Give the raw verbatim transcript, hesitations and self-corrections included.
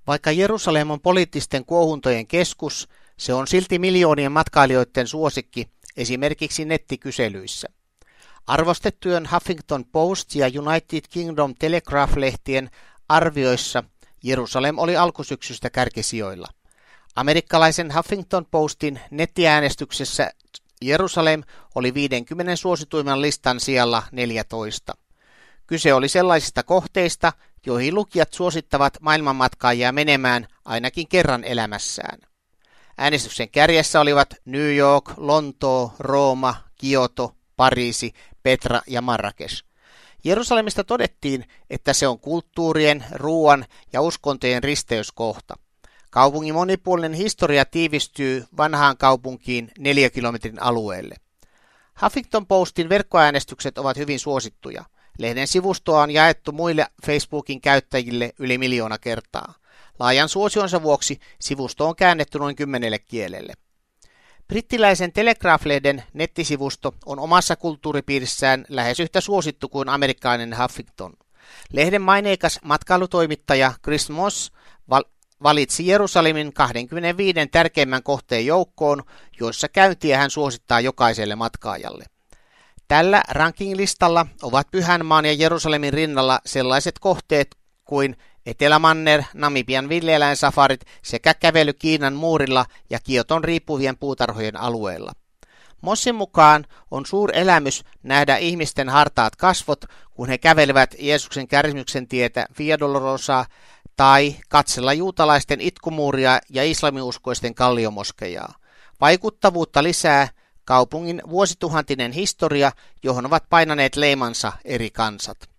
Vaikka Jerusalem on poliittisten kuohuntojen keskus, se on silti miljoonien matkailijoiden suosikki esimerkiksi nettikyselyissä. Arvostettujen Huffington Post ja United Kingdom Telegraph-lehtien arvioissa Jerusalem oli alkusyksystä kärkisijoilla. Amerikkalaisen Huffington Postin nettiäänestyksessä Jerusalem oli viidenkymmenen suosituimman listan sijalla neljätoista. Kyse oli sellaisista kohteista, joihin lukijat suosittavat maailmanmatkaajia menemään ainakin kerran elämässään. Äänestyksen kärjessä olivat New York, Lontoo, Rooma, Kioto, Pariisi, Petra ja Marrakesh. Jerusalemista todettiin, että se on kulttuurien, ruoan ja uskontojen risteyskohta. Kaupungin monipuolinen historia tiivistyy vanhaan kaupunkiin neljä kilometrin alueelle. Huffington Postin verkkoäänestykset ovat hyvin suosittuja. Lehden sivustoa on jaettu muille Facebookin käyttäjille yli miljoona kertaa. Laajan suosionsa vuoksi sivusto on käännetty noin kymmenelle kielelle. Brittiläisen Telegraph-lehden nettisivusto on omassa kulttuuripiirissään lähes yhtä suosittu kuin amerikkalainen Huffington. Lehden maineikas matkailutoimittaja Chris Moss val- valitsi Jerusalemin kaksikymmentäviisi tärkeimmän kohteen joukkoon, joissa käyntiä hän suosittaa jokaiselle matkaajalle. Tällä ranking-listalla ovat Pyhänmaan ja Jerusalemin rinnalla sellaiset kohteet kuin Etelämanner, Namibian villieläinsafarit sekä kävely Kiinan muurilla ja Kioton riippuvien puutarhojen alueella. Mossin mukaan on suur elämys nähdä ihmisten hartaat kasvot, kun he kävelevät Jeesuksen kärsimyksen tietä Via Dolorosaa tai katsella juutalaisten itkumuuria ja islamiuskoisten kalliomoskejaa. Vaikuttavuutta lisää kaupungin vuosituhantinen historia, johon ovat painaneet leimansa eri kansat.